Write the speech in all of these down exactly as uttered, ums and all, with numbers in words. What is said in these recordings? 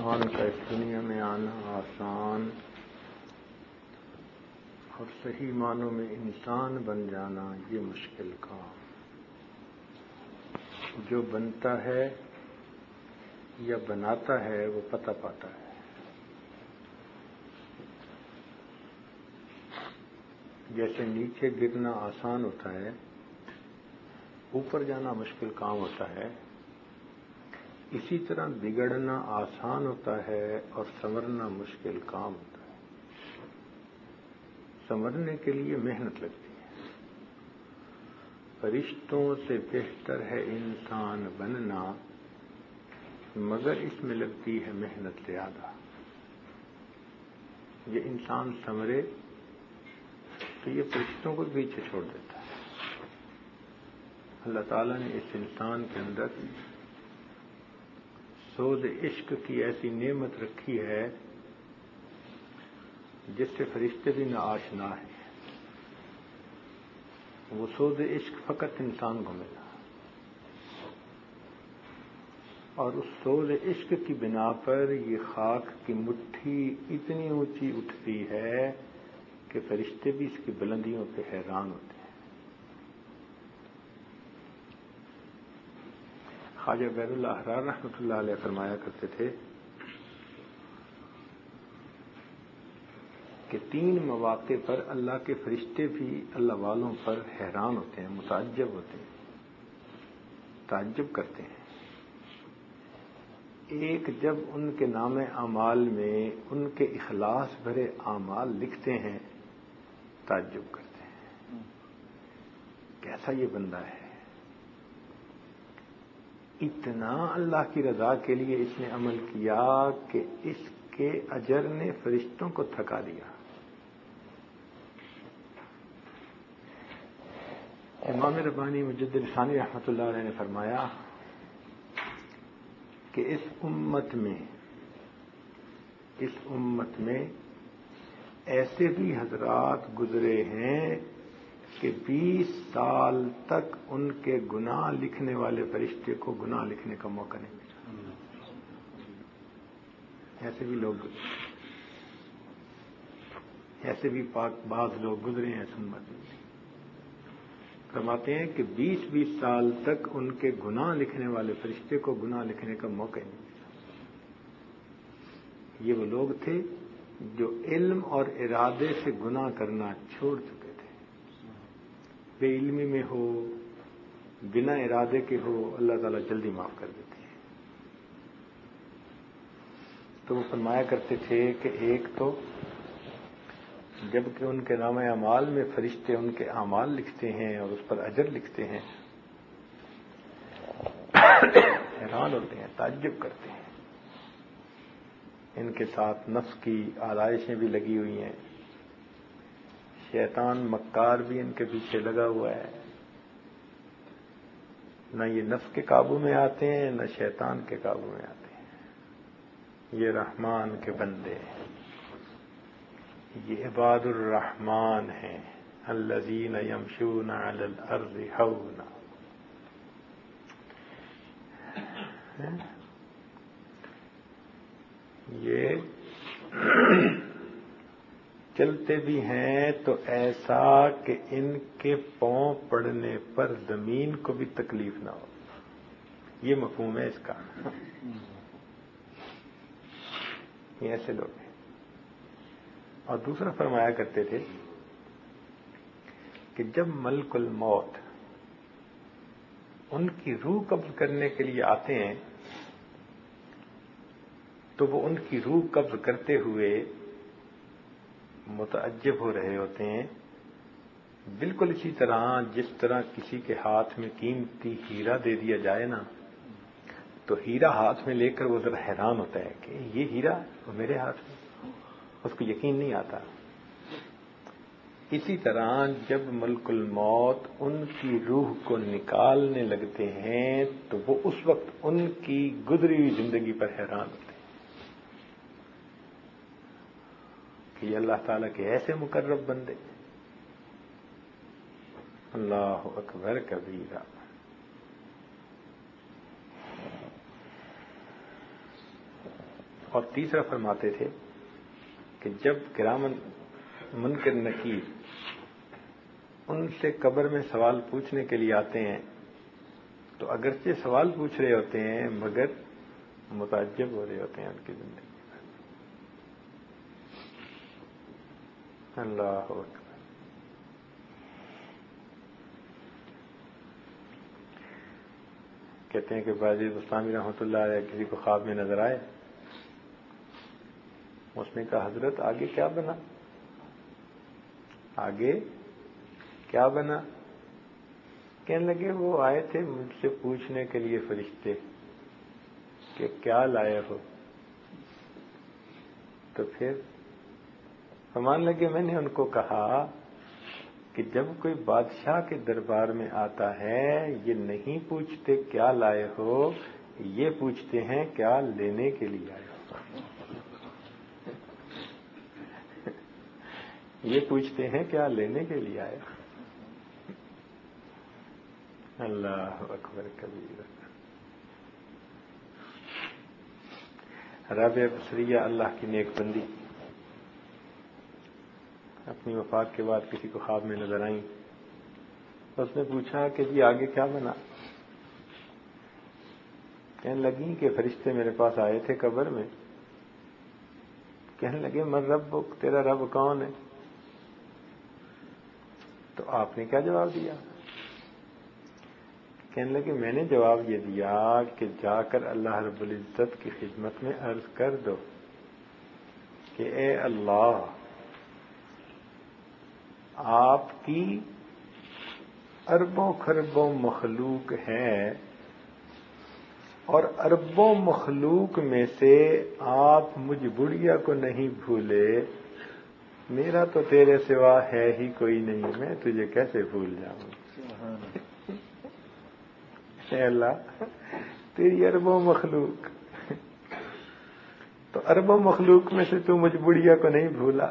انسان کا اس دنیا میں آنا آسان اور صحیح معنوں میں انسان بن جانا یہ مشکل کام. جو بنتا ہے یا بناتا ہے وہ پتہ پاتا ہے. جیسے نیچے گرنا آسان ہوتا ہے، اوپر جانا مشکل کام ہوتا ہے، اسی طرح بگڑنا آسان ہوتا ہے اور سنورنا مشکل کام ہوتا ہے. سنورنے کے لیے محنت لگتی ہے. فرشتوں سے بہتر ہے انسان بننا، مگر اس میں لگتی ہے محنت زیادہ. یہ انسان سنورے تو یہ فرشتوں کو پیچھے چھوڑ دیتا ہے. اللہ تعالیٰ نے اس انسان کے اندر سوز عشق کی ایسی نعمت رکھی ہے جس سے فرشتے بھی نہ آشنا ہیں. وہ سوز عشق فقط انسان کو ملا، اور اس سوز عشق کی بنا پر یہ خاک کی مٹھی اتنی اونچی اٹھتی ہے کہ فرشتے بھی اس کی بلندیوں پہ حیران ہوتے ہیں. خواجہ عبید اللہ احرار رحمۃ اللہ علیہ فرمایا کرتے تھے کہ تین مواقع پر اللہ کے فرشتے بھی اللہ والوں پر حیران ہوتے ہیں، متعجب ہوتے ہیں، تعجب کرتے ہیں. ایک جب ان کے نام اعمال میں ان کے اخلاص بھرے اعمال لکھتے ہیں، تعجب کرتے ہیں کیسا یہ بندہ ہے، اتنا اللہ کی رضا کے لیے اس نے عمل کیا کہ اس کے اجر نے فرشتوں کو تھکا دیا. امام ربانی مجدد ثانی رحمۃ اللہ علیہ نے فرمایا کہ اس امت میں اس امت میں ایسے بھی حضرات گزرے ہیں کہ بیس سال تک ان کے گناہ لکھنے والے فرشتے کو گناہ لکھنے کا موقع نہیں ملا. ایسے بھی لوگ ایسے بھی پاک بعض لوگ گزرے ہیں اس امت میں. فرماتے ہیں کہ بیس بیس سال تک ان کے گناہ لکھنے والے فرشتے کو گناہ لکھنے کا موقع نہیں ملا. یہ وہ لوگ تھے جو علم اور ارادے سے گناہ کرنا چھوڑ چکے تھے. بے علمی میں ہو، بنا ارادے کے ہو، اللہ تعالیٰ جلدی معاف کر دیتے ہیں. تو وہ فرمایا کرتے تھے کہ ایک تو جبکہ ان کے نام اعمال میں فرشتے ان کے اعمال لکھتے ہیں اور اس پر اجر لکھتے ہیں، حیران ہوتے ہیں، تعجب کرتے ہیں. ان کے ساتھ نفس کی آلائشیں بھی لگی ہوئی ہیں، شیطان مکار بھی ان کے پیچھے لگا ہوا ہے. نہ یہ نفس کے قابو میں آتے ہیں نہ شیطان کے قابو میں آتے ہیں. یہ رحمان کے بندے ہیں، یہ عباد الرحمن ہیں، الذین یمشون علی الارض ہونا. یہ چلتے بھی ہیں تو ایسا کہ ان کے پاؤں پڑنے پر زمین کو بھی تکلیف نہ ہو. یہ مفہوم ہے اس کا. یہ ایسے لوگ ہیں. اور دوسرا فرمایا کرتے تھے کہ جب ملک الموت ان کی روح قبض کرنے کے لیے آتے ہیں تو وہ ان کی روح قبض کرتے ہوئے متعجب ہو رہے ہوتے ہیں، بالکل اسی طرح جس طرح کسی کے ہاتھ میں قیمتی ہیرا دے دیا جائے نا، تو ہیرا ہاتھ میں لے کر وہ ذرا حیران ہوتا ہے کہ یہ ہیرا وہ میرے ہاتھ میں، اس کو یقین نہیں آتا. اسی طرح جب ملک الموت ان کی روح کو نکالنے لگتے ہیں تو وہ اس وقت ان کی گزری ہوئی زندگی پر حیران ہوتے ہیں کہ یہ اللہ تعالیٰ کے ایسے مقرب بندے. اللہ اکبر کبیرہ. اور تیسرا فرماتے تھے کہ جب کرامن منکر نکیر ان سے قبر میں سوال پوچھنے کے لیے آتے ہیں تو اگرچہ سوال پوچھ رہے ہوتے ہیں مگر متعجب ہو رہے ہوتے ہیں ان کی زندگی میں. اللہ اکبر. کہتے ہیں کہ باجی بستانی رحمۃ اللہ علیہ کسی کو خواب میں نظر آئے. اس نے کہا حضرت آگے کیا بنا آگے کیا بنا کہنے لگے وہ آئے تھے مجھ سے پوچھنے کے لیے فرشتے کہ کیا لائے ہو. تو پھر فرمان لگے میں نے ان کو کہا کہ جب کوئی بادشاہ کے دربار میں آتا ہے یہ نہیں پوچھتے کیا لائے ہو یہ پوچھتے ہیں کیا لینے کے لیے آئے ہو. یہ پوچھتے ہیں کیا لینے کے لیے آئے ہو. اللہ اکبر کبیر. رابعہ بصریہ اللہ کی نیک بندی اپنی وفات کے بعد کسی کو خواب میں نظر آئیں. اس نے پوچھا کہ جی آگے کیا بنا. کہنے لگی کہ فرشتے میرے پاس آئے تھے قبر میں. کہنے لگے من ربک تیرا رب کون ہے. تو آپ نے کیا جواب دیا. کہنے لگے میں نے جواب یہ دیا کہ جا کر اللہ رب العزت کی خدمت میں عرض کر دو کہ اے اللہ آپ کی اربوں خربوں مخلوق ہے اور اربوں مخلوق میں سے آپ مجھ بڑھیا کو نہیں بھولے. میرا تو تیرے سوا ہے ہی کوئی نہیں میں تجھے کیسے بھول جاؤں. اے اللہ تیری اربوں مخلوق تو اربوں مخلوق میں سے تو مجھ بڑھیا کو نہیں بھولا.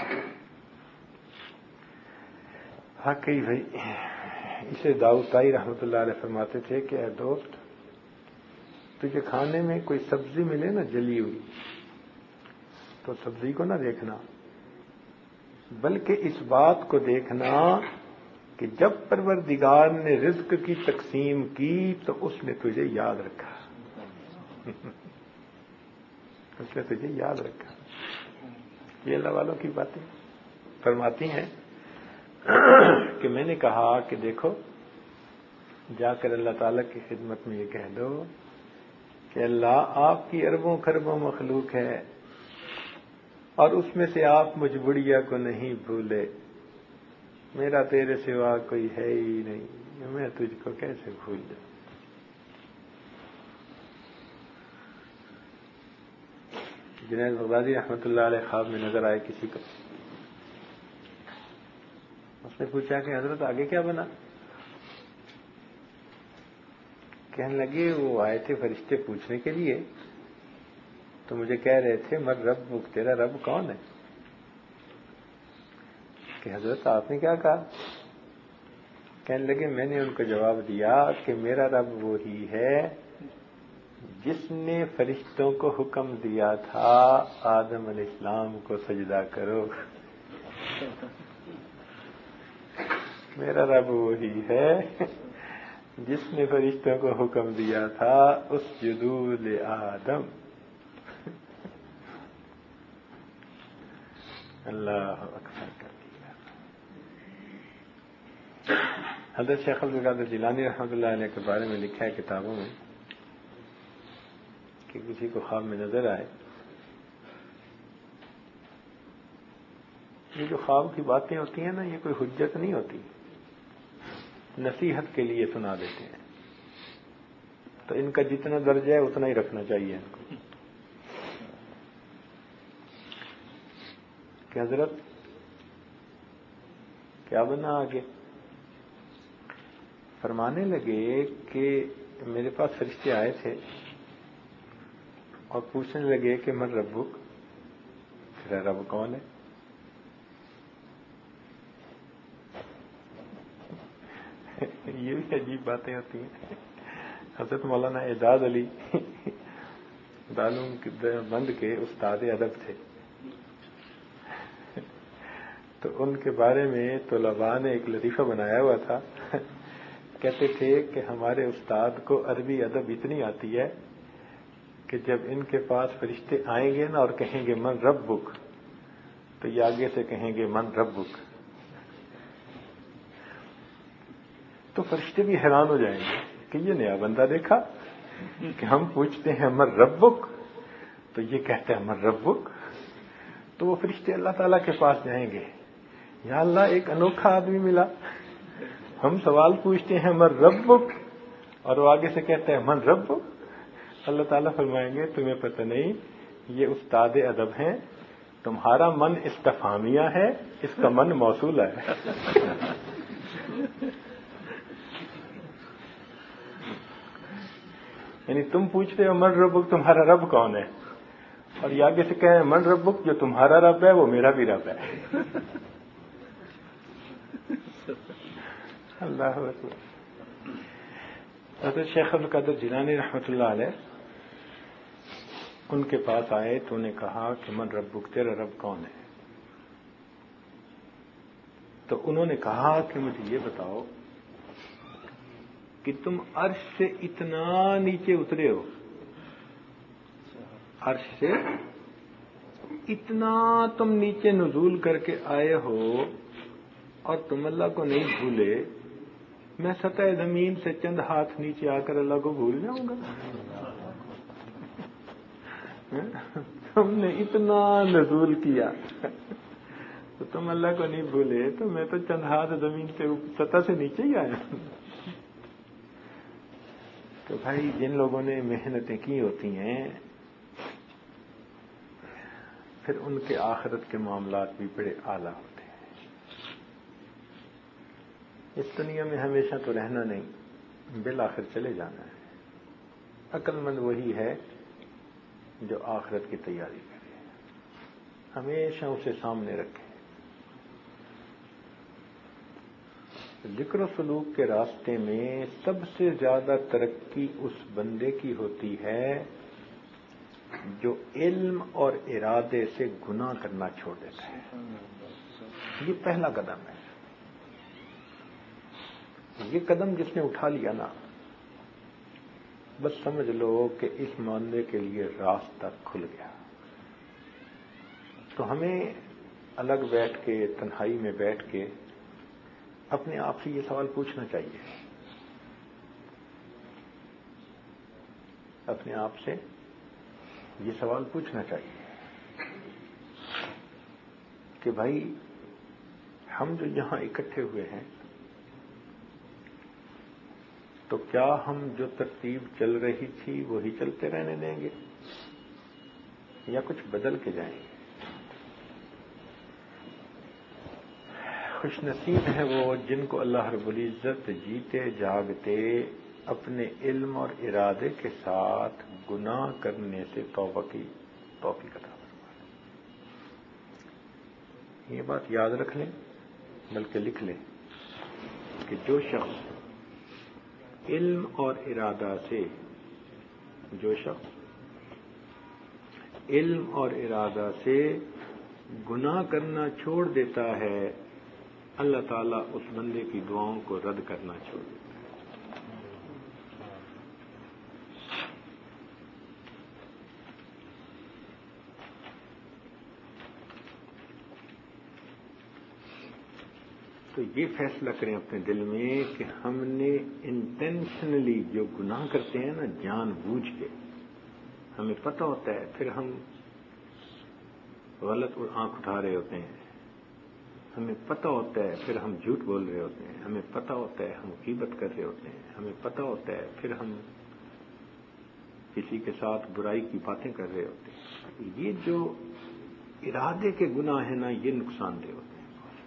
واقعی بھائی اسے داؤد طائی رحمۃ اللہ علیہ فرماتے تھے کہ اے دوست تجھے کھانے میں کوئی سبزی ملے نا جلی ہوئی تو سبزی کو نہ دیکھنا بلکہ اس بات کو دیکھنا کہ جب پروردگار نے رزق کی تقسیم کی تو اس نے تجھے یاد رکھا. اس نے تجھے یاد رکھا. یہ اللہ والوں کی باتیں فرماتی ہیں کہ میں نے کہا کہ دیکھو جا کر اللہ تعالیٰ کی خدمت میں یہ کہہ دو کہ اللہ آپ کی اربوں خربوں مخلوق ہے اور اس میں سے آپ مجھ بڑھیا کو نہیں بھولے. میرا تیرے سوا کوئی ہے ہی نہیں میں تجھ کو کیسے بھول جاؤں. جنید بغدادی رحمۃ اللہ علیہ خواب میں نظر آئے کسی کو. اس نے پوچھا کہ حضرت آگے کیا بنا. کہنے لگے وہ آئے تھے فرشتے پوچھنے کے لیے تو مجھے کہہ رہے تھے من رب تیرا رب کون ہے. کہ حضرت آپ نے کیا کہا. کہنے لگے میں نے ان کو جواب دیا کہ میرا رب وہی ہے جس نے فرشتوں کو حکم دیا تھا آدم علیہ السلام کو سجدہ کرو. میرا رب وہی ہے جس نے فرشتوں کو حکم دیا تھا اسجدوا لآدم. اللہ اکبر کر دیا. حضرت شیخ عبد القادر جیلانی رحمۃ اللہ علیہ کے بارے میں لکھا ہے کتابوں میں کہ کسی کو خواب میں نظر آئے. یہ جو خواب کی باتیں ہوتی ہیں نا یہ کوئی حجت نہیں ہوتی نصیحت کے لیے سنا دیتے ہیں تو ان کا جتنا درجہ ہے اتنا ہی رکھنا چاہیے ان کو. کہ حضرت کیا بنا آگے. فرمانے لگے کہ میرے پاس فرشتے آئے تھے اور پوچھنے لگے کہ من ربک تیرا رب کون ہے. یہ بھی عجیب باتیں ہوتی ہیں. حضرت مولانا اعجاز علی دارالعلوم بند کے استاد ادب تھے، تو ان کے بارے میں طلباء نے ایک لطیفہ بنایا ہوا تھا. کہتے تھے کہ ہمارے استاد کو عربی ادب اتنی آتی ہے کہ جب ان کے پاس فرشتے آئیں گے نا اور کہیں گے من ربک، تو یہ آگے سے کہیں گے من ربک، تو فرشتے بھی حیران ہو جائیں گے کہ یہ نیا بندہ دیکھا کہ ہم پوچھتے ہیں من ربک تو یہ کہتے ہیں من ربک. تو وہ فرشتے اللہ تعالیٰ کے پاس جائیں گے، یا اللہ ایک انوکھا آدمی ملا، ہم سوال پوچھتے ہیں من ربک اور وہ آگے سے کہتے ہیں من ربک. اللہ تعالیٰ فرمائیں گے تمہیں پتہ نہیں یہ استاد ادب ہیں، تمہارا من استفہامیہ ہے، اس کا من موصول ہے. یعنی تم پوچھتے ہو من ربک تمہارا رب کون ہے، اور یہ آگے سے کہیں من ربک جو تمہارا رب ہے وہ میرا بھی رب ہے. اللہ اکبر. حضرت شیخ عبد القادر جیلانی رحمۃ اللہ علیہ ان کے پاس آئے تو انہیں کہا کہ من ربک تیرا رب کون ہے؟ تو انہوں نے کہا کہ مجھے یہ بتاؤ کہ تم عرش سے اتنا نیچے اترے ہو، عرش سے اتنا تم نیچے نزول کر کے آئے ہو اور تم اللہ کو نہیں بھولے، میں سطح زمین سے چند ہاتھ نیچے آ کر اللہ کو بھول جاؤں گا؟ تم نے اتنا نزول کیا تو تم اللہ کو نہیں بھولے، تو میں تو چند ہاتھ زمین سے سطح سے نیچے ہی آیا. تو بھائی جن لوگوں نے محنتیں کی ہوتی ہیں پھر ان کے آخرت کے معاملات بھی بڑے اعلیٰ ہوتے ہیں. اس دنیا میں ہمیشہ تو رہنا نہیں، بالآخر چلے جانا ہے. عقل مند وہی ہے جو آخرت کی تیاری کرے، ہمیشہ اسے سامنے رکھے. ذکر و سلوک کے راستے میں سب سے زیادہ ترقی اس بندے کی ہوتی ہے جو علم اور ارادے سے گناہ کرنا چھوڑ دیتا ہے. یہ پہلا قدم ہے. یہ قدم جس نے اٹھا لیا نا، بس سمجھ لو کہ اس معاملے کے لیے راستہ کھل گیا. تو ہمیں الگ بیٹھ کے، تنہائی میں بیٹھ کے اپنے آپ سے یہ سوال پوچھنا چاہیے، اپنے آپ سے یہ سوال پوچھنا چاہیے کہ بھائی ہم جو یہاں اکٹھے ہوئے ہیں تو کیا ہم جو ترتیب چل رہی تھی وہی چلتے رہنے دیں گے یا کچھ بدل کے جائیں گے؟ خوش نصیب ہیں وہ جن کو اللہ رب العزت جیتے جاگتے اپنے علم اور ارادے کے ساتھ گناہ کرنے سے توبہ کی توفیق عطا فرمائے. یہ بات یاد رکھ لیں، بلکہ لکھ لیں کہ جو شخص علم اور ارادہ سے جو شخص علم اور ارادہ سے گناہ کرنا چھوڑ دیتا ہے، اللہ تعالیٰ اس بندے کی دعاؤں کو رد کرنا چھوڑ دیتا ہے. تو یہ فیصلہ کریں اپنے دل میں کہ ہم نے انٹینشنلی جو گناہ کرتے ہیں نا، جان بوجھ کے، ہمیں پتہ ہوتا ہے، پھر ہم غلط آنکھ اٹھا رہے ہوتے ہیں، ہمیں پتہ ہوتا ہے پھر ہم جھوٹ بول رہے ہوتے ہیں، ہمیں پتہ ہوتا ہے ہم غیبت کر رہے ہوتے ہیں، ہمیں پتہ ہوتا ہے پھر ہم کسی کے ساتھ برائی کی باتیں کر رہے ہوتے ہیں. یہ جو ارادے کے گناہ ہیں نا، یہ نقصان دہ ہوتے ہیں.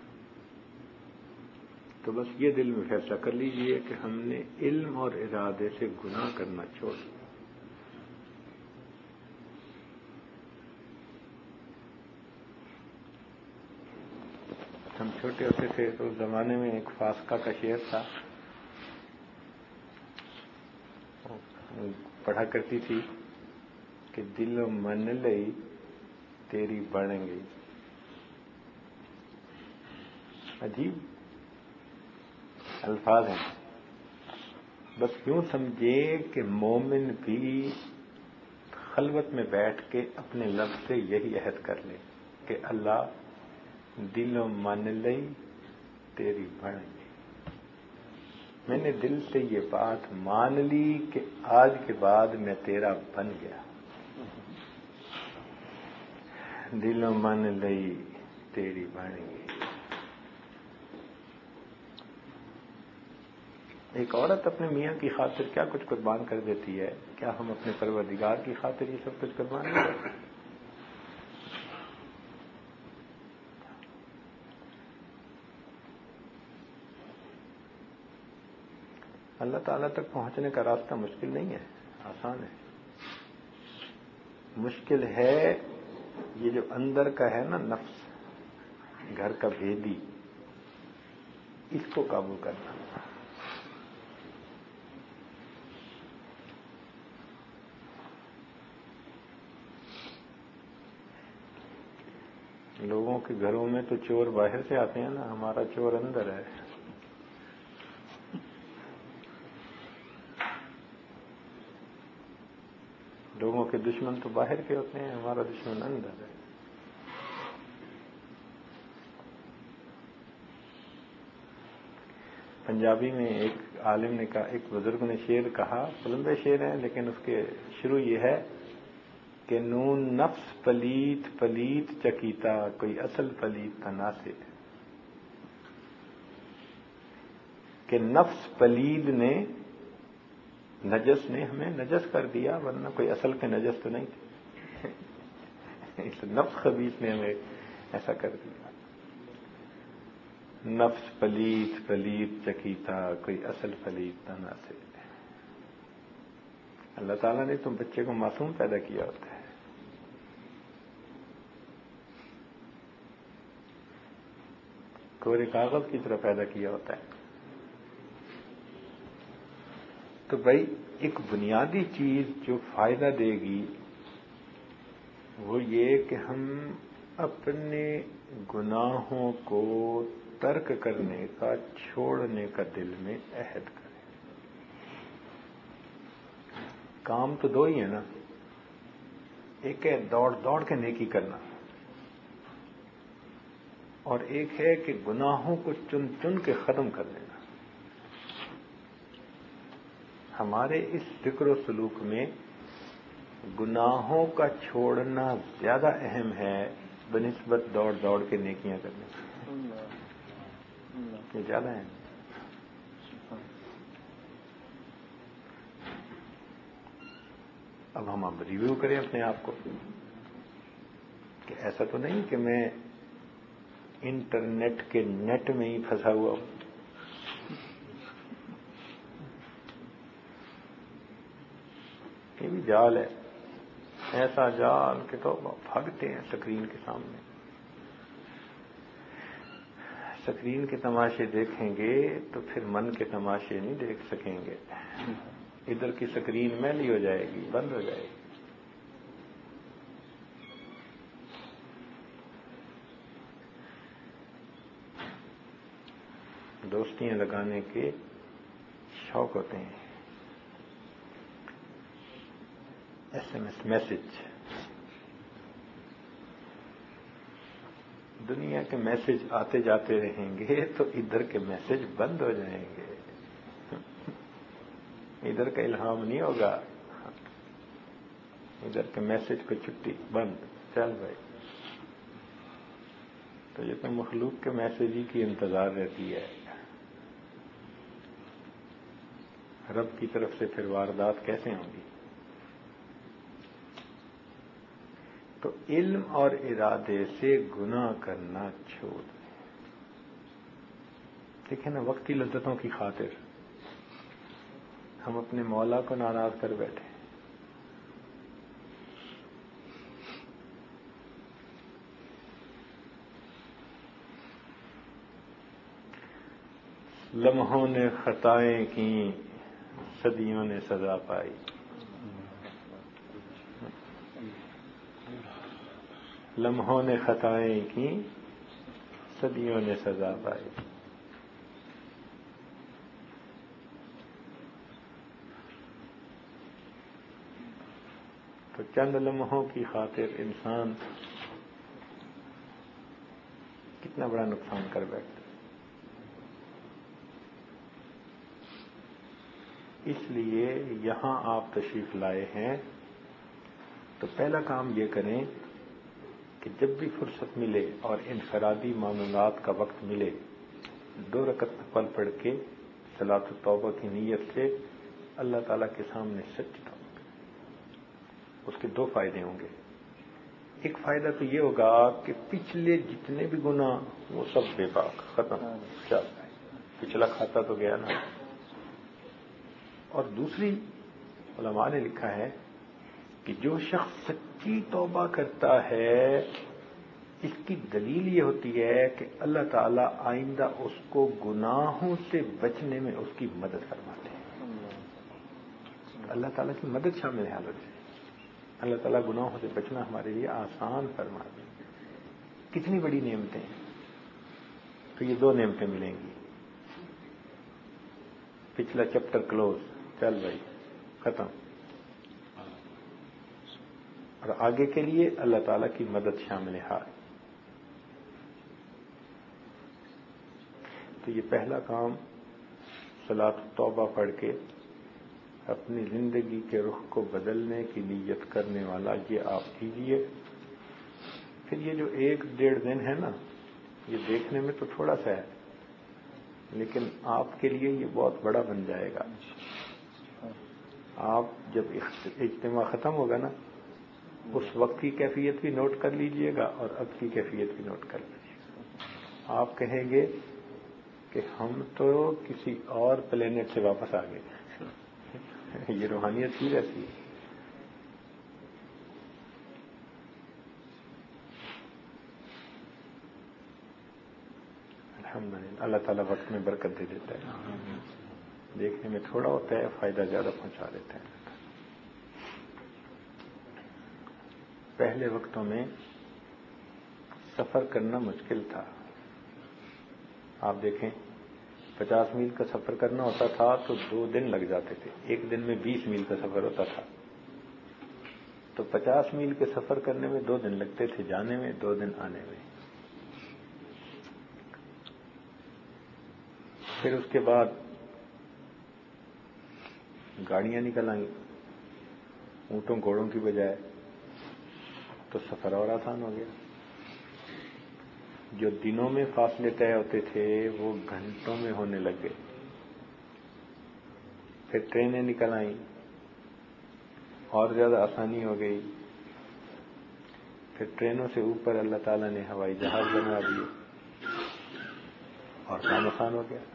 تو بس یہ دل میں فیصلہ کر لیجئے کہ ہم نے علم اور ارادے سے گناہ کرنا چھوڑ دیا. ہم چھوٹے ہوتے تھے تو اس زمانے میں ایک فاسقہ کا شعر تھا، پڑھا کرتی تھی کہ دل من لئی تیری بن گئی. عجیب الفاظ ہیں. بس یوں سمجھے کہ مومن بھی خلوت میں بیٹھ کے اپنے لب سے یہی عہد کر لے کہ اللہ دل و من لئی تیری بن گئی. میں نے دل سے یہ بات مان لی کہ آج کے بعد میں تیرا بن گیا. دل و من لئی تیری بن گئی. ایک عورت اپنے میاں کی خاطر کیا کچھ قربان کر دیتی ہے، کیا ہم اپنے پروردگار کی خاطر یہ سب کچھ قربان نہیں کرتے؟ اللہ تعالیٰ تک پہنچنے کا راستہ مشکل نہیں ہے، آسان ہے. مشکل ہے یہ جو اندر کا ہے نا نفس، گھر کا بھیدی، اس کو قابو کرنا. لوگوں کے گھروں میں تو چور باہر سے آتے ہیں نا، ہمارا چور اندر ہے. لوگوں کے دشمن تو باہر کے ہوتے ہیں، ہمارا دشمن اندر ہے. پنجابی میں ایک عالم نے کہا، ایک بزرگ نے شعر کہا، لمبے شعر ہیں لیکن اس کے شروع یہ ہے کہ نون نفس پلیت پلیت چکیتا، کوئی اصل پلیت کا ناسے. کہ نفس پلید نے، نجس نے ہمیں نجس کر دیا، ورنہ کوئی اصل کے نجس تو نہیں تھے. نفس خبیث نے ہمیں ایسا کر دیا. نفس پلیت پلیت چکیتا، کوئی اصل پلیت نہ سے. اللہ تعالیٰ نے تم بچے کو معصوم پیدا کیا ہوتا ہے. کورے کاغذ کی طرح پیدا کیا ہوتا ہے. تو بھائی ایک بنیادی چیز جو فائدہ دے گی وہ یہ کہ ہم اپنے گناہوں کو ترک کرنے کا، چھوڑنے کا دل میں عہد کریں. کام تو دو ہی ہے نا، ایک ہے دوڑ دوڑ کے نیکی کرنا، اور ایک ہے کہ گناہوں کو چن چن کے ختم کر دینا. ہمارے اس فکر و سلوک میں گناہوں کا چھوڑنا زیادہ اہم ہے بنسبت دوڑ دوڑ کے نیکیاں کرنے کی. یہ زیادہ اہم. اب ہم اب ریویو کریں اپنے آپ کو کہ ایسا تو نہیں کہ میں انٹرنیٹ کے نیٹ میں ہی پھنسا ہوا ہوں. یہ بھی جال ہے، ایسا جال کہ تو بھاگتے ہیں سکرین کے سامنے. سکرین کے تماشے دیکھیں گے تو پھر من کے تماشے نہیں دیکھ سکیں گے. ادھر کی سکرین میلی ہو جائے گی، بند ہو جائے گی. دوستیاں لگانے کے شوق ہوتے ہیں. ایس ایم ایس میسج، دنیا کے میسج آتے جاتے رہیں گے تو ادھر کے میسج بند ہو جائیں گے. ادھر کا الہام نہیں ہوگا، ادھر کے میسج کو چھٹی بند، چل بھائی. تو یہ تو مخلوق کے میسج ہی کی انتظار رہتی ہے. رب کی طرف سے پھر واردات کیسے ہوں گی؟ تو علم اور ارادے سے گناہ کرنا چھوڑ دیں. دیکھیں نا، وقتی لذتوں کی خاطر ہم اپنے مولا کو ناراض کر بیٹھے. لمحوں نے خطائیں کی، صدیوں نے سزا پائی. لمحوں نے خطائیں کی، صدیوں نے سزا پائی۔ تو چند لمحوں کی خاطر انسان کتنا بڑا نقصان کر بیٹھتا۔ اس لیے یہاں آپ تشریف لائے ہیں تو پہلا کام یہ کریں کہ جب بھی فرصت ملے اور انفرادی معاملات کا وقت ملے، دو رکعت نفل پڑھ کے صلاۃ التوبہ کی نیت سے اللہ تعالیٰ کے سامنے سچ توبہ۔ اس کے دو فائدے ہوں گے۔ ایک فائدہ تو یہ ہوگا کہ پچھلے جتنے بھی گناہ وہ سب بے باک ختم، چل پچھلا کھاتا تو گیا نا۔ اور دوسری، علماء نے لکھا ہے کہ جو شخص سچی توبہ کرتا ہے اس کی دلیل یہ ہوتی ہے کہ اللہ تعالیٰ آئندہ اس کو گناہوں سے بچنے میں اس کی مدد فرماتے ہیں۔ اللہ تعالیٰ کی مدد شامل ہے حالت سے، اللہ تعالیٰ گناہوں سے بچنا ہمارے لیے آسان فرما دے۔ کتنی بڑی نعمتیں ہیں۔ تو یہ دو نعمتیں ملیں گی۔ پچھلا چیپٹر کلوز، چل بھائی ختم، اور آگے کے لیے اللہ تعالیٰ کی مدد شامل ہے۔ تو یہ پہلا کام صلاۃ التوبہ پڑھ کے اپنی زندگی کے رخ کو بدلنے کی نیت کرنے والا یہ آپ کیجئے۔ پھر یہ جو ایک ڈیڑھ دن ہے نا، یہ دیکھنے میں تو تھوڑا سا ہے لیکن آپ کے لیے یہ بہت بڑا بن جائے گا۔ آپ جب اجتماع ختم ہوگا نا، اس وقت کی کیفیت بھی نوٹ کر لیجئے گا اور اب کی کیفیت بھی نوٹ کر لیجئے گا۔ آپ کہیں گے کہ ہم تو کسی اور پلینٹ سے واپس آ گئے۔ یہ روحانیت کی رہتی ہے۔ الحمدللہ، اللہ تعالیٰ وقت میں برکت دے دیتا ہے۔ دیکھنے میں تھوڑا ہوتا ہے، فائدہ زیادہ پہنچا دیتا ہے۔ پہلے وقتوں میں سفر کرنا مشکل تھا۔ آپ دیکھیں، پچاس میل کا سفر کرنا ہوتا تھا تو دو دن لگ جاتے تھے۔ ایک دن میں بیس میل کا سفر ہوتا تھا تو پچاس میل کے سفر کرنے میں دو دن لگتے تھے، جانے میں دو دن آنے میں۔ پھر اس کے بعد گاڑیاں نکل آئیں اونٹوں گھوڑوں کی بجائے، تو سفر اور آسان ہو گیا۔ جو دنوں میں فاصلے طے ہوتے تھے وہ گھنٹوں میں ہونے لگ گئے۔ پھر ٹرینیں نکل آئیں، اور زیادہ آسانی ہو گئی۔ پھر ٹرینوں سے اوپر اللہ تعالیٰ نے ہوائی جہاز بنا دیے اور کام آسان ہو گیا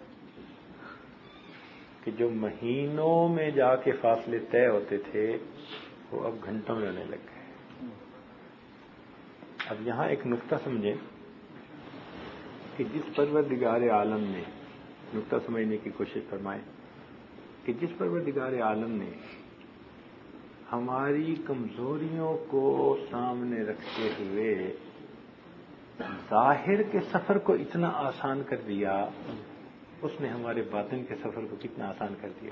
کہ جو مہینوں میں جا کے فاصلے طے ہوتے تھے وہ اب گھنٹوں میں ہونے لگ گئے۔ اب یہاں ایک نقطہ سمجھیں کہ جس پروردگار عالم نے، نقطہ سمجھنے کی کوشش فرمائیں کہ جس پروردگار عالم نے ہماری کمزوریوں کو سامنے رکھتے ہوئے ظاہر کے سفر کو اتنا آسان کر دیا، اس نے ہمارے باطن کے سفر کو کتنا آسان کر دیا۔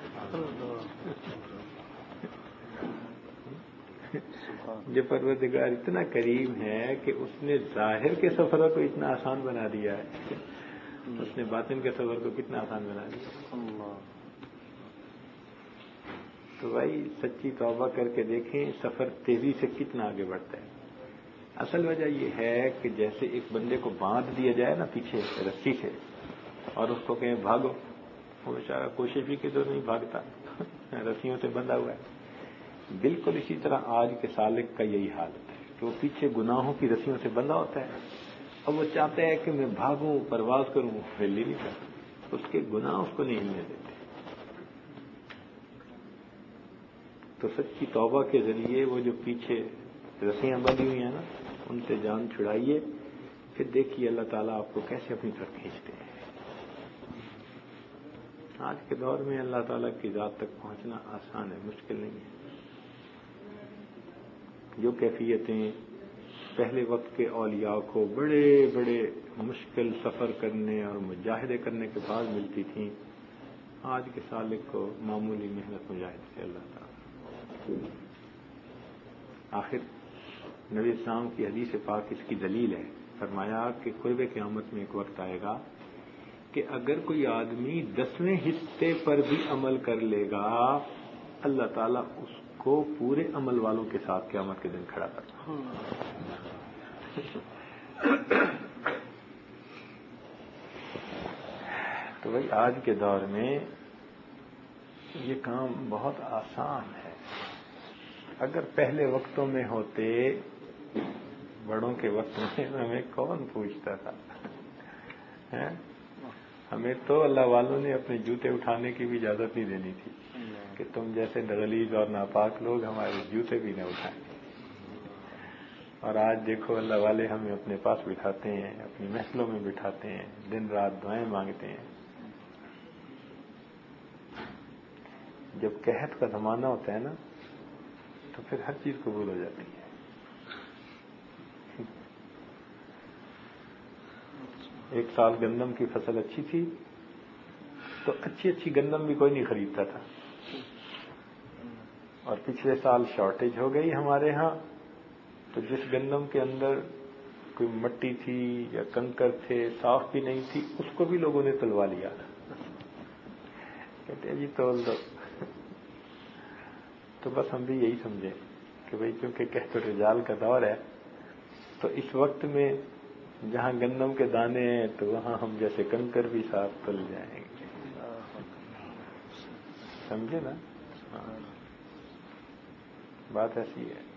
جو پروردگار اتنا کریم ہے کہ اس نے ظاہر کے سفر کو اتنا آسان بنا دیا ہے، اس نے باطن کے سفر کو کتنا آسان بنا دیا۔ تو بھائی سچی توبہ کر کے دیکھیں سفر تیزی سے کتنا آگے بڑھتا ہے۔ اصل وجہ یہ ہے کہ جیسے ایک بندے کو باندھ دیا جائے نا پیچھے رسی سے اور اس کو کہیں بھاگو، وہ بیچارہ کوشش بھی کہ تو نہیں بھاگتا، رسیوں سے بندھا ہوا ہے۔ بالکل اسی طرح آج کے سالک کا یہی حالت ہے کہ وہ پیچھے گناہوں کی رسیوں سے بندھا ہوتا ہے اور وہ چاہتا ہے کہ میں بھاگوں، پرواز کروں، ہل ہی نہیں کرتا۔ اس کے گناہ اس کو نہیں ہلنے دیتے۔ تو سچی توبہ کے ذریعے وہ جو پیچھے رسیاں بندھی ہوئی ہیں نا، ان سے جان چھڑائیے، پھر دیکھیے اللہ تعالیٰ آپ کو کیسے اپنی طرف کھینچتے ہیں۔ آج کے دور میں اللہ تعالیٰ کی ذات تک پہنچنا آسان ہے، مشکل نہیں ہے۔ جو کیفیتیں پہلے وقت کے اولیاء کو بڑے بڑے مشکل سفر کرنے اور مجاہدے کرنے کے بعد ملتی تھیں، آج کے سالک کو معمولی محنت مجاہد سے اللہ تعالیٰ. آخر نبی اسلام کی حدیث پاک اس کی دلیل ہے. فرمایا کہ قرب قیامت میں ایک وقت آئے گا کہ اگر کوئی آدمی دسویں حصے پر بھی عمل کر لے گا، اللہ تعالیٰ اس کو پورے عمل والوں کے ساتھ قیامت کے دن کھڑا کرتا. تو بھائی آج کے دور میں یہ کام بہت آسان ہے. اگر پہلے وقتوں میں ہوتے، بڑوں کے وقت میں ہمیں کون پوچھتا تھا؟ ہمیں تو اللہ والوں نے اپنے جوتے اٹھانے کی بھی اجازت نہیں دینی تھی کہ تم جیسے غلیظ اور ناپاک لوگ ہمارے جوتے بھی نہ اٹھائیں. اور آج دیکھو اللہ والے ہمیں اپنے پاس بٹھاتے ہیں، اپنی محفلوں میں بٹھاتے ہیں، دن رات دعائیں مانگتے ہیں. جب قحط کا زمانہ ہوتا ہے نا تو پھر ہر چیز قبول ہو جاتی ہے. ایک سال گندم کی فصل اچھی تھی تو اچھی اچھی گندم بھی کوئی نہیں خریدتا تھا، اور پچھلے سال شارٹیج ہو گئی ہمارے ہاں، تو جس گندم کے اندر کوئی مٹی تھی یا کنکر تھے، صاف بھی نہیں تھی، اس کو بھی لوگوں نے تلوا لیا. کہتے ہیں جی تول دو. تو بس ہم بھی یہی سمجھیں کہ بھئی کیونکہ قحط الرجال کا دور ہے، تو اس وقت میں جہاں گندم کے دانے ہیں تو وہاں ہم جیسے کنکر بھی صاف تل جائیں گے. سمجھے نا؟ ہاں بات ایسی ہے.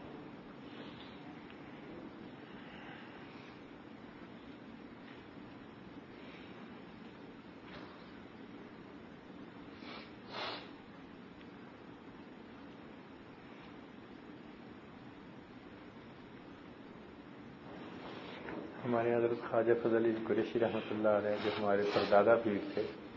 ہمارے حضرت خواجہ فضل علی قریشی رحمۃ اللہ علیہ جو ہمارے پردادا پیر تھے،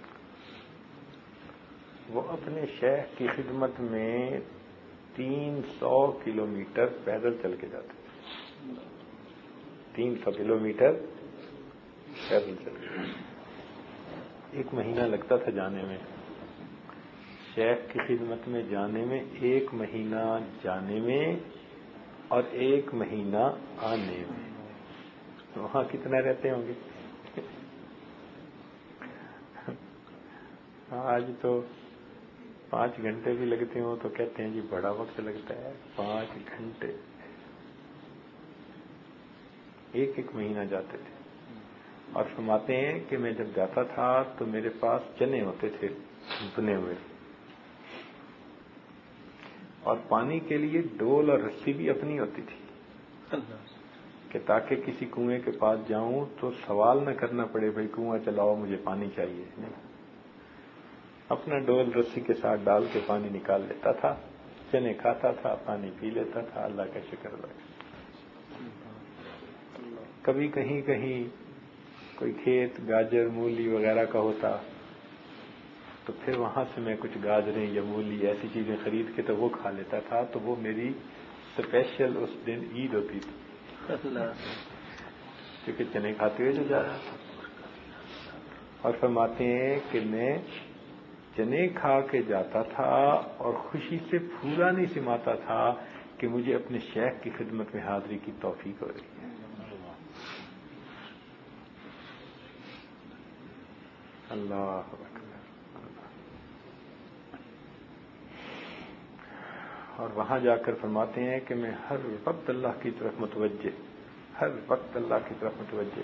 وہ اپنے شیخ کی خدمت میں تین سو کلو میٹر پیدل چل کے جاتے تھے. تین سو کلو میٹر پیدل چل کے ایک مہینہ لگتا تھا جانے میں. شیخ کی خدمت میں جانے میں ایک مہینہ جانے میں اور ایک مہینہ آنے میں. وہاں کتنا رہتے ہوں گے؟ آج تو پانچ گھنٹے بھی لگتے ہوں تو کہتے ہیں جی بڑا وقت لگتا ہے. پانچ گھنٹے ایک ایک مہینہ جاتے تھے. اور فرماتے ہیں کہ میں جب جاتا تھا تو میرے پاس چنے ہوتے تھے بنے ہوئے، اور پانی کے لیے ڈول اور رسی بھی اپنی ہوتی تھی کہ تاکہ کسی کنویں کے پاس جاؤں تو سوال نہ کرنا پڑے بھائی کنواں چلاؤ مجھے پانی چاہیے. نہیں، اپنا ڈول رسی کے ساتھ ڈال کے پانی نکال لیتا تھا، چنے کھاتا تھا، پانی پی لیتا تھا. اللہ کا شکر ادا. کبھی کہیں کہیں کوئی کھیت گاجر مولی وغیرہ کا ہوتا تو پھر وہاں سے میں کچھ گاجریں یا مولی ایسی چیزیں خرید کے تو وہ کھا لیتا تھا. تو وہ میری اسپیشل اس دن عید ہوتی تھی کیونکہ چنے کھاتے ہوئے جو جا رہا تھا. اور فرماتے ہیں کہ میں چنے کھا کے جاتا تھا اور خوشی سے پھولا نہیں سماتا تھا کہ مجھے اپنے شیخ کی خدمت میں حاضری کی توفیق ہو رہی ہے. اللہ اکبر. اور وہاں جا کر فرماتے ہیں کہ میں ہر وقت اللہ کی طرف متوجہ، ہر وقت اللہ کی طرف متوجہ.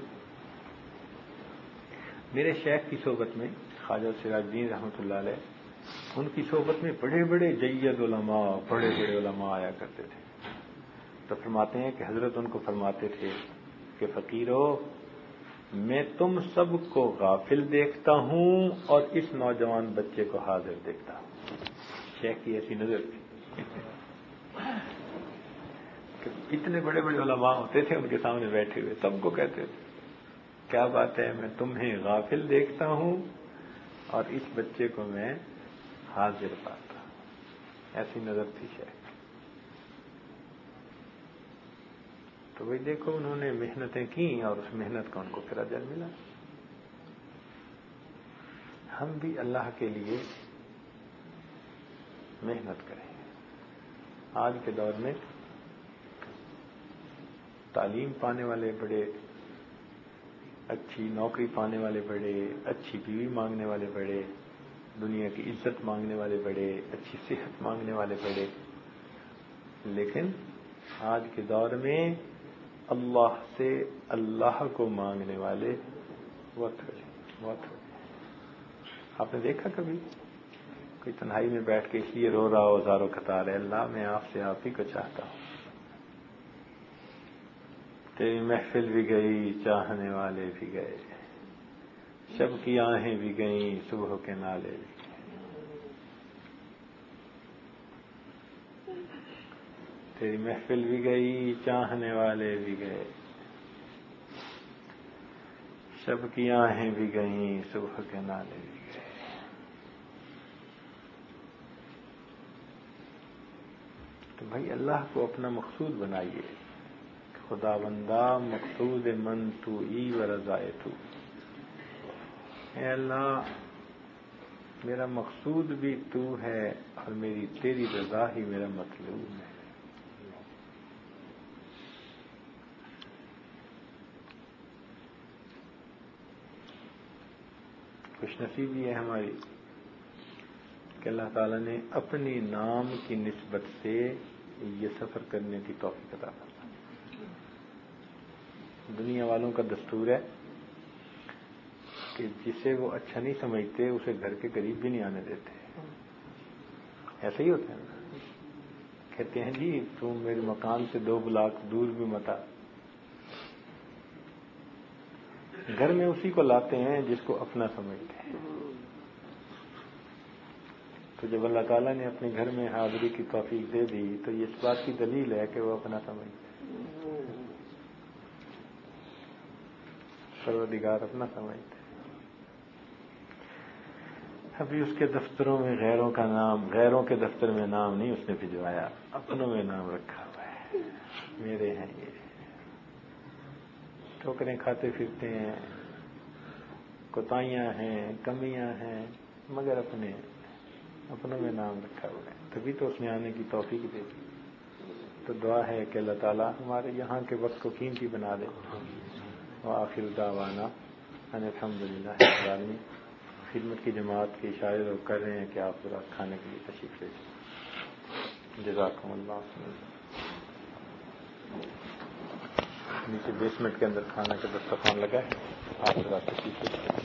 میرے شیخ کی صحبت میں خواجہ سراج الدین رحمۃ اللہ علیہ، ان کی صحبت میں بڑے بڑے جید علماء، بڑے بڑے علماء آیا کرتے تھے. تو فرماتے ہیں کہ حضرت ان کو فرماتے تھے کہ فقیرو، میں تم سب کو غافل دیکھتا ہوں اور اس نوجوان بچے کو حاضر دیکھتا ہوں. شیخ کی ایسی نظر تھی کہ اتنے بڑے بڑے علماء ہوتے تھے ان کے سامنے بیٹھے ہوئے، سب کو کہتے تھے کیا بات ہے، میں تمہیں غافل دیکھتا ہوں اور اس بچے کو میں حاضر پاتا ہوں. ایسی نظر تھی شیخ. تو تو وہی دیکھو انہوں نے محنتیں کی اور اس محنت کا ان کو پھر اجر ملا. ہم بھی اللہ کے لیے محنت کریں. آج کے دور میں تعلیم پانے والے بڑے، اچھی نوکری پانے والے بڑے، اچھی بیوی مانگنے والے بڑے، دنیا کی عزت مانگنے والے بڑے، اچھی صحت مانگنے والے بڑے، لیکن آج کے دور میں اللہ سے اللہ کو مانگنے والے بہت تھوڑے بہت تھوڑے. آپ نے دیکھا کبھی کوئی تنہائی میں بیٹھ کے اس لیے رو رہا ہو ہزاروں قطار ہے، اللہ میں آپ سے آپ ہی کو چاہتا ہوں. تیری محفل بھی گئی، چاہنے والے بھی گئے، شب کی آہیں بھی گئیں، صبح کے نالے بھی گئے. تیری محفل بھی گئی، چاہنے والے بھی گئے، شب کی آہیں بھی گئیں، صبح کے نالے بھی گئے. تو بھائی اللہ کو اپنا مقصود بنائیے. خدا بندہ مقصود من تو ای و رضائے تو. اے اللہ میرا مقصود بھی تو ہے اور میری تیری رضا ہی میرا مطلوب ہے. خوش نصیبی ہے ہماری کہ اللہ تعالیٰ نے اپنی نام کی نسبت سے یہ سفر کرنے کی توفیق عطا فرمائی. دنیا والوں کا دستور ہے کہ جسے وہ اچھا نہیں سمجھتے اسے گھر کے قریب بھی نہیں آنے دیتے. ایسا ہی ہوتا ہے نا. کہتے ہیں جی تم میرے مکان سے دو بلاک دور بھی مت آ. گھر میں اسی کو لاتے ہیں جس کو اپنا سمجھتے ہیں. تو جب اللہ تعالیٰ نے اپنے گھر میں حاضری کی توفیق دے دی تو یہ اس بات کی دلیل ہے کہ وہ اپنا سمجھتے ہیں. پروردگار اپنا سمجھتے ہیں. ابھی اس کے دفتروں میں غیروں کا نام، غیروں کے دفتر میں نام نہیں اس نے بھجوایا، اپنوں میں نام رکھا ہوا ہے. میرے ہیں یہ، ٹھوکریں کھاتے پھرتے ہیں، کوتاہیاں ہیں، کمیاں ہیں، مگر اپنے اپنوں میں نام رکھا ہوا ہے. تبھی تو اس نے آنے کی توفیق دے دی. تو دعا ہے کہ اللہ تعالیٰ ہمارے یہاں کے وقت کو قیمتی بنا دے. وآخر دعوانا ان الحمد للہ رب العالمین. خدمت کی جماعت کے اشارے لوگ کر رہے ہیں کہ آپ ذرا کھانے کے لیے تشریف لے جائیں. جزاکم اللہ. نیچے بیسمنٹ کے اندر کھانا کا دسترخوان لگا ہے، آپ ذرا تشریف لے جائیں.